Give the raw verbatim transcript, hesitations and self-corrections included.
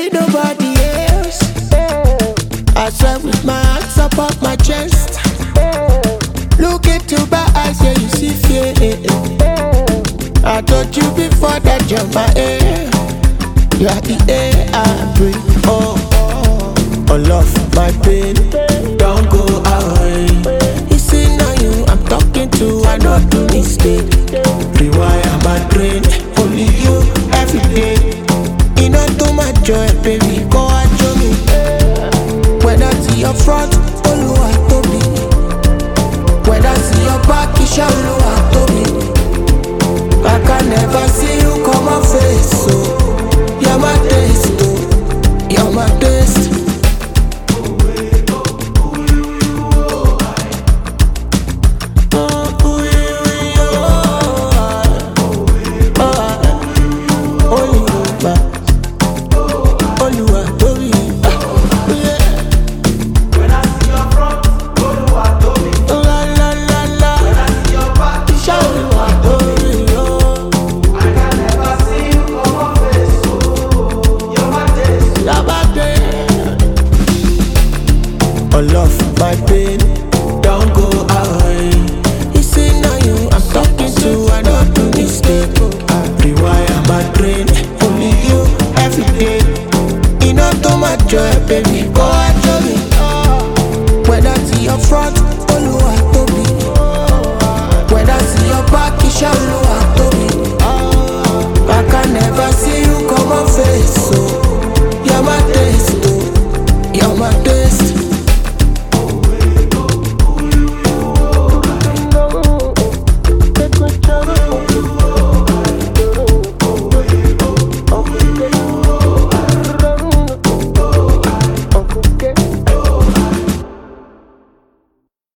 ain't nobody else. I swear with my hands up on my chest. Look into my eyes, yeah, you see fear. I told you before that you're my air. You are the air I breathe. Oh, oh, love, my pain, don't go away. You see now you I'm talking to, I don't do mistake. Rewire my brain, only you every day. You know too much joy, baby, go and show me. When I see your front, all I told me. When I see your back, you shall know I told me. I can never see you come on face, so you're my taste, oh, you're my taste. Love, my pain, don't go away. You see now you I'm talking to, I don't do mistake. I rewire my brain, only you every day. You know too much joy, baby, go and show me. When I see your front, all I told me. When I see your back, you shall know I told me. I can never see you come on face, so you're my taste, oh, you're my taste.